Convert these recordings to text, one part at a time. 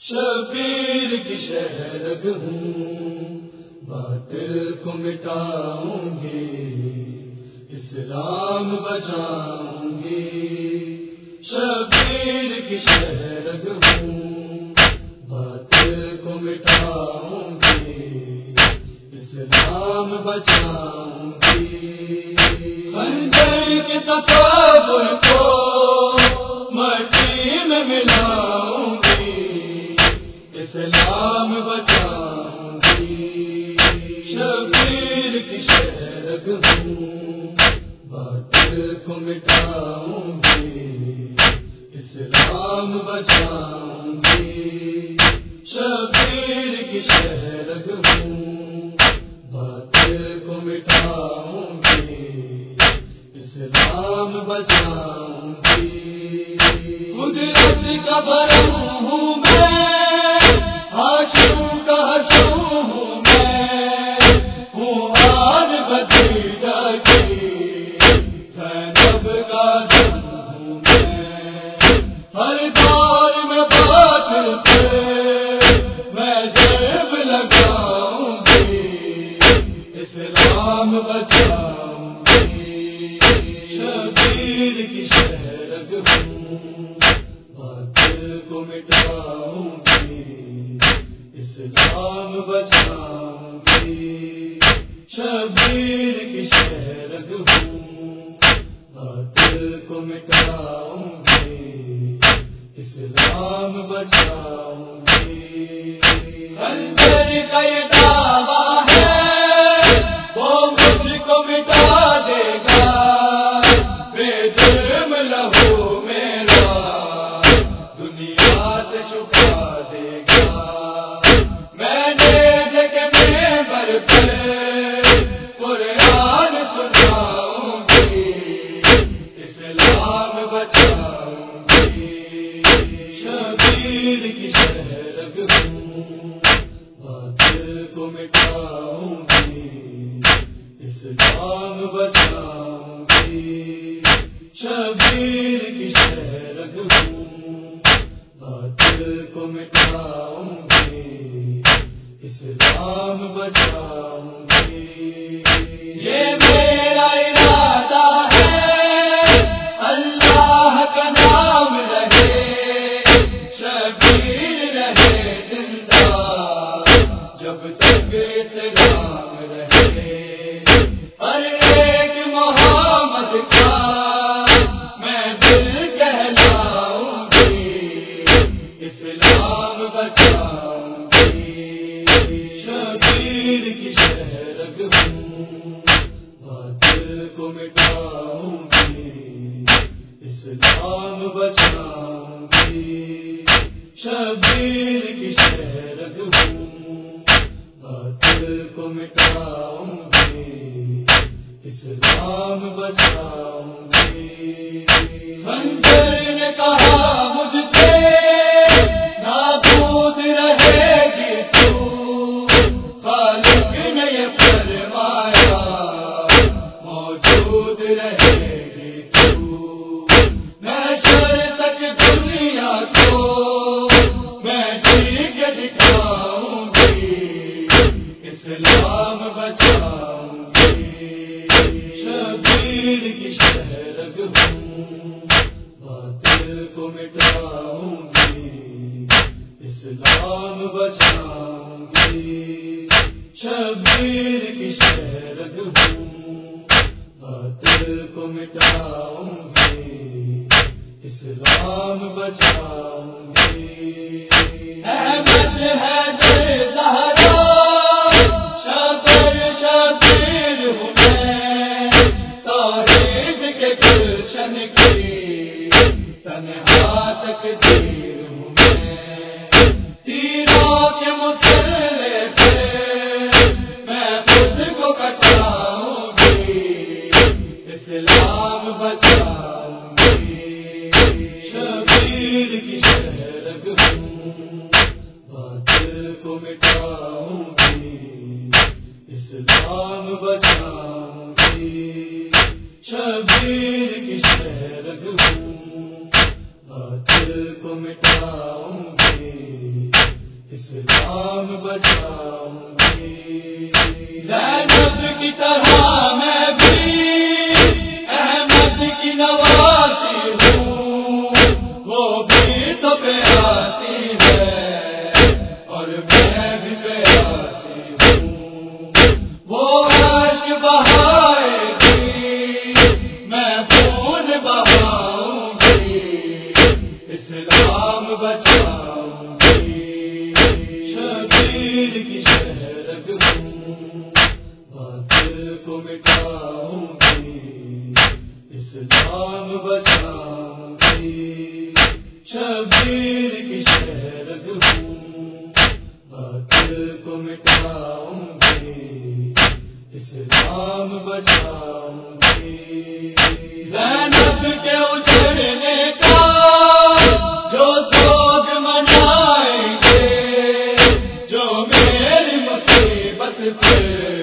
شبیر کی شہرگ ہوں، باطل کو مٹاؤں گی، اسلام بچاؤں گی۔ شبیر کی شہرگ ہوں، باطل کو مٹاؤں گی، اسلام بچاؤں گی۔ خنجر کے تصور کو مٹی میں ملاؤں گی، اسلام بچاؤں گی۔ شبیر کی شہرگ ہوں، باطل کو مٹاؤں گی، اسلام بچاؤں گی۔ شبیر کی شہرگ ہوں، باطل کو مٹاؤں گی، اسلام بچاؤں گی۔ قدرت کا برہم ہوں میں، ہاشم کا حشم ہوں میں، ہوں آج بھتیجا کی زینب کا دم ہوں میں۔ ہر دور میں باطل پہ میں ضرب لگاؤں گی، اسلام بچاؤں گی۔ شبیر کی شہرگ ہوں، باطل کو مٹاؤں گی، اسلام بچاؤں گی۔ شبیر کی شہرگ ہوں، باطل کو مٹاؤں گی، اسلام بچاؤں گی۔ خنجر کا یہ دعویٰ ہے وہ مجھ کو مٹا دے گا، بے جرم لہو میرا دنیا سے چھپا دے گا۔ میں نے جگہ پر قرآن سناؤں گی، اسلام بچاؤں گی۔ شبیر کی شہرگ ہوں، باطل کو مٹاؤں گی، اسلام بچاؤں گی۔ شبیر کی شہرگ ہوں، باطل کو مٹاؤں گی، اسلام بچاؤں گی۔ یہ میرا ارادہ ہے، اللہ کا نام رہے، شبیر رہے زندہ جب تک اسلام رہے۔ ہر ایک محمد کا میں دل کہلاؤں گی، اسلام بچاؤں گی۔ شبیر کی شہرگ ہوں، باطل کو مٹاؤں گی، اسلام بچاؤں گی۔ شبیر کی شہرگ ہوں، باطل کو مٹاؤں گی، اسلام بچاؤں گی۔ خنجر نے کہا مجھ سے نابود رہے گی تو، خالق نے یہ فرمایا موجود رہے گی تو۔ محشر تک دنیا کو میں جی کے دکھاؤں گی، اسلام بچاؤں گی۔ شبیر کی شہرگ ہوں، باطل کو مٹاؤں گی، اسلام بچاؤں گی۔ شبیر کی شہرگ ہوں، باطل کو مٹاؤں گی، اسلام بچاؤں گی۔ احمد حیدر زہرا شبیر ہوں میں، توحید کے گلشن کی تنہا تقدیر ہوں میں۔ تیروں کے مسلح پہ میں خود کو کٹاؤں گی، اسلام بچاؤں گی۔ شبیر کی شہرگ ہوں، باطل کو مٹاؤں گی، اسلام بچاؤں گی۔ شبیر کی شہرگ ہوں، باطل کو مٹاؤں گی، اسلام بچاؤں گی، زینب کی طرح میں بھی احمد کی نواسی ہوں، وہ بھی تو پیاسی ہے اور میں بھی پیاسی ہوں، وہ عشق بہائے گی میں خون بہاؤں گی، اسلام بچاؤں گی، شبیر کی شہرگ ہوں، باطل کو مٹاؤں گی، اسلام بچاؤں گی، شبیر کی شہرگ ہوں، باطل کو مٹاؤں گی، اسلام بچاؤں گی، زینب کے اجڑنے کا جو سوگ منائیں گے، جو میری مصیبت پہ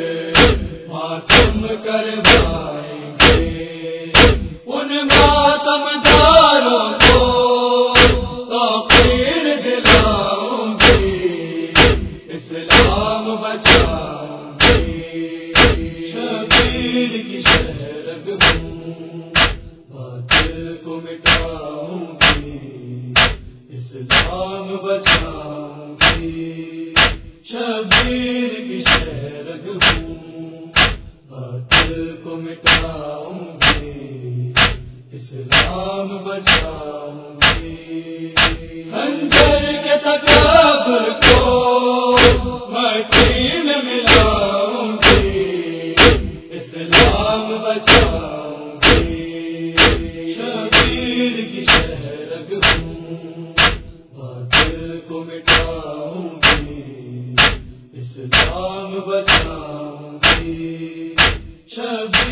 ماتم کروائیں گے، ان ماتم داروں کو توقیر دلاؤں گی، اسلام بچاؤں گی، شبیر کی شہرگ ہوں، باطل کو مٹاؤں گی، اسلام بچاؤں گی، شبیر کی شہرگ ہوں، باطل کو مٹاؤں گی، اسلام بچاؤں گی، خنجر کے تکبر کو مٹی میں ملاؤں گی، اسلام بچاؤں گی، شبیر کی شہرگ ہوں، باطل کو مٹاؤں گی، اسلام بچاؤں گی، شبیر